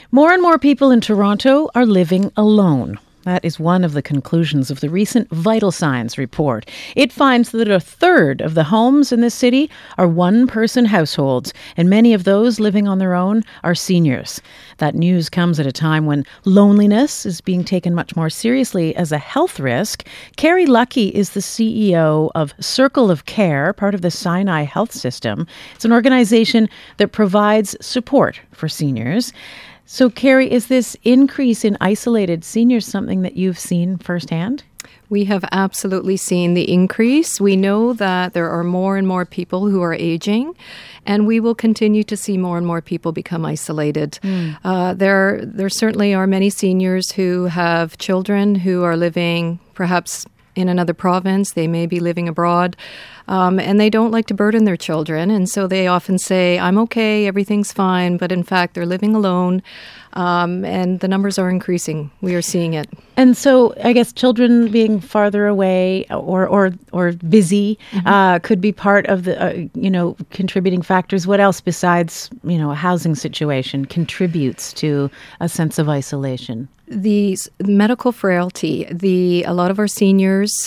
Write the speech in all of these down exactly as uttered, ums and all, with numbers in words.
More and more people in Toronto are living alone. That is one of the conclusions of the recent Vital Signs report. It finds that a third of the homes in this city are one-person households, and many of those living on their own are seniors. That news comes at a time when loneliness is being taken much more seriously as a health risk. Carrie Lucky is the C E O of Circle of Care, part of the Sinai Health System. It's an organization that provides support for seniors. So, Carrie, is this increase in isolated seniors something that you've seen firsthand? We have absolutely seen the increase. We know that there are more and more people who are aging, and we will continue to see more and more people become isolated. Mm. Uh, there, there certainly are many seniors who have children who are living perhaps in another province. They may be living abroad, um, and they don't like to burden their children. And so they often say, I'm okay, everything's fine. But in fact, they're living alone, um, and the numbers are increasing. We are seeing it. And so I guess children being farther away or or, or busy mm-hmm. uh, could be part of the, uh, you know, contributing factors. What else besides, you know, a housing situation contributes to a sense of isolation? The medical frailty. The a lot of our seniors,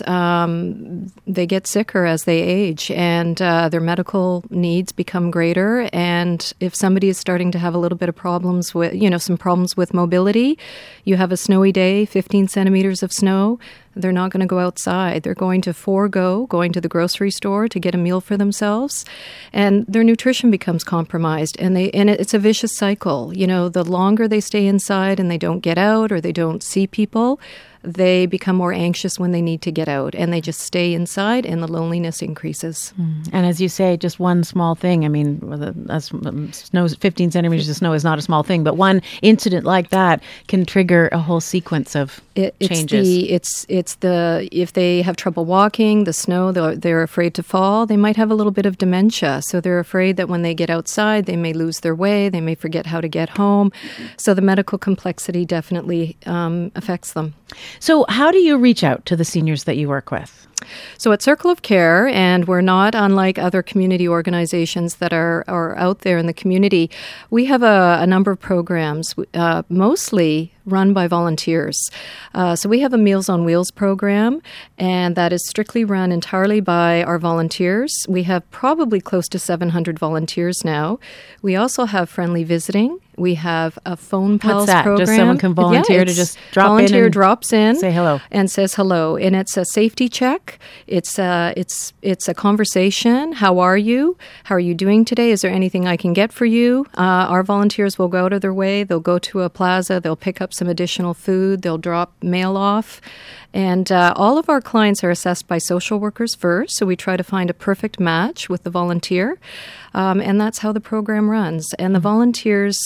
um, they get sicker as they age, and uh, their medical needs become greater. And if somebody is starting to have a little bit of problems with, you know, some problems with mobility, you have a snowy day, fifteen centimeters of snow, they're not going to go outside. They're going to forego going to the grocery store to get a meal for themselves, and their nutrition becomes compromised. And they and it's a vicious cycle. You know, the longer they stay inside and they don't get out or they don't see people, they become more anxious when they need to get out, and they just stay inside, and the loneliness increases. Mm. And as you say, just one small thing. I mean, the, snow, fifteen centimeters of snow is not a small thing, but one incident like that can trigger a whole sequence of it, it's changes. The, it's it's the if they have trouble walking, the snow, they're, they're afraid to fall. They might have a little bit of dementia, so they're afraid that when they get outside, they may lose their way. They may forget how to get home. So the medical complexity definitely um, affects them. So how do you reach out to the seniors that you work with? So at Circle of Care, and we're not unlike other community organizations that are, are out there in the community, we have a, a number of programs, uh, mostly run by volunteers. Uh, so we have a Meals on Wheels program, and that is strictly run entirely by our volunteers. We have probably close to seven hundred volunteers now. We also have Friendly Visiting. We have a Phone Pals What's that? program. Just someone can volunteer yeah, to just drop volunteer in and drops in, say hello, and says hello, and it's a safety check. It's a it's it's a conversation. How are you? How are you doing today? Is there anything I can get for you? Uh, our volunteers will go out of their way. They'll go to a plaza. They'll pick up some additional food. They'll drop mail off. And uh, all of our clients are assessed by social workers first, so we try to find a perfect match with the volunteer. Um, and that's how the program runs. And the volunteers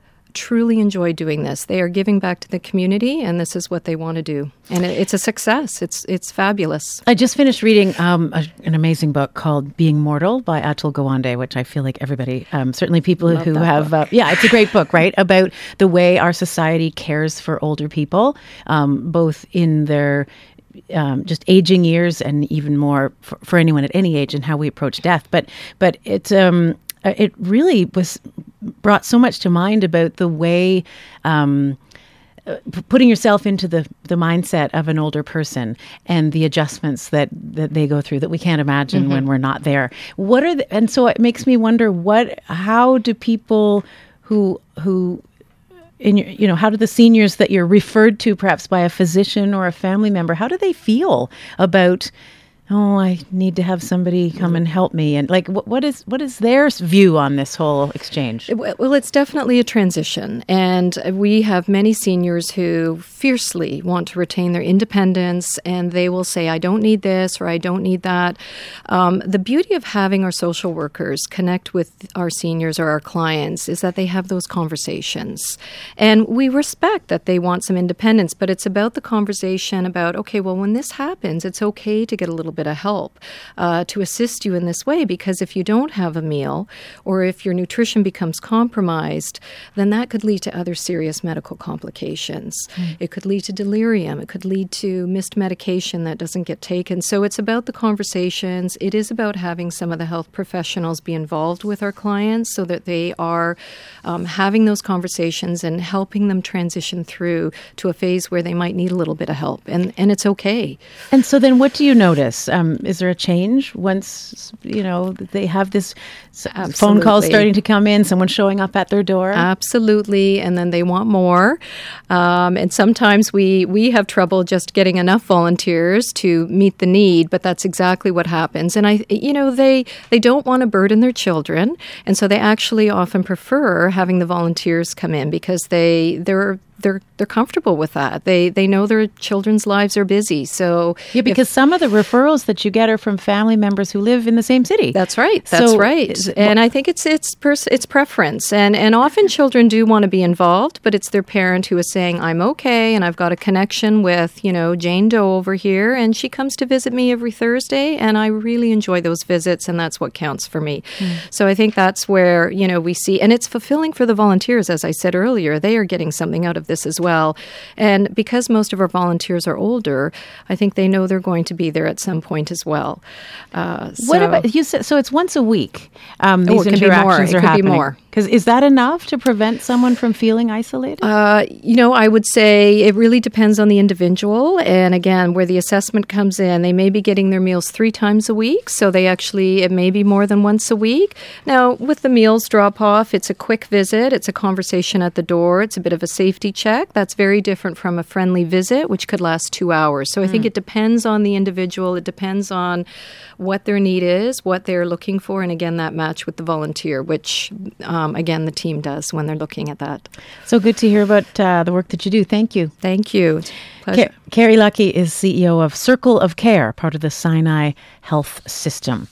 truly enjoy doing this. They are giving back to the community, and this is what they want to do. And it, it's a success. It's it's fabulous. I just finished reading um, a, an amazing book called Being Mortal by Atul Gawande, which I feel like everybody, um, certainly people Love who that have, uh, book. yeah, it's a great book, right? About the way our society cares for older people, um, both in their Um, just aging years and even more for, for anyone at any age, and how we approach death. But but it um, it really was brought so much to mind about the way um, uh, p- putting yourself into the, the mindset of an older person and the adjustments that, that they go through that we can't imagine mm-hmm. when we're not there. What are the, and so it makes me wonder what how do people who who In your, you know, how do the seniors that you're referred to perhaps by a physician or a family member, how do they feel about, oh, I need to have somebody come and help me? And like, what, what is what is their view on this whole exchange? Well, it's definitely a transition. And we have many seniors who fiercely want to retain their independence, and they will say, I don't need this or I don't need that. Um, the beauty of having our social workers connect with our seniors or our clients is that they have those conversations. And we respect that they want some independence, but it's about the conversation about, okay, well, when this happens, it's okay to get a little bit bit of help uh, to assist you in this way, because if you don't have a meal or if your nutrition becomes compromised, then that could lead to other serious medical complications. Mm. It could lead to delirium. It could lead to missed medication that doesn't get taken. So it's about the conversations. It is about having some of the health professionals be involved with our clients so that they are um, having those conversations and helping them transition through to a phase where they might need a little bit of help. And, and it's okay. And so then what do you notice? Um, is there a change once, you know, they have this Absolutely. phone call starting to come in, someone showing up at their door? Absolutely. And then they want more. Um, and sometimes we, we have trouble just getting enough volunteers to meet the need, but that's exactly what happens. And I, you know, they, they don't want to burden their children. And so they actually often prefer having the volunteers come in because they, they're, They're they're comfortable with that. They they know their children's lives are busy. So yeah, because if, some of the referrals that you get are from family members who live in the same city. That's right. That's so, right. Is, and well, I think it's it's pers- it's preference. And and often children do want to be involved, but it's their parent who is saying, "I'm okay, and I've got a connection with you know Jane Doe over here, and she comes to visit me every Thursday, and I really enjoy those visits, and that's what counts for me." Mm. So I think that's where you know we see, and it's fulfilling for the volunteers, as I said earlier. They are getting something out of this as well. And because most of our volunteers are older, I think they know they're going to be there at some point as well. Uh, so what about, you said, so it's once a week, um, these oh, it interactions can be more. are it could happening. Be more. Because is that enough to prevent someone from feeling isolated? Uh, you know, I would say it really depends on the individual. And again, where the assessment comes in, they may be getting their meals three times a week. So they actually, it may be more than once a week. Now, with the meals drop off, it's a quick visit. It's a conversation at the door. It's a bit of a safety check. That's very different from a friendly visit, which could last two hours. So I mm. think it depends on the individual. It depends on what their need is, what they're looking for, and again, that match with the volunteer, which, um, again, the team does when they're looking at that. So good to hear about uh, the work that you do. Thank you. Thank you. Car- Carrie Luckey is C E O of Circle of Care, part of the Sinai Health System.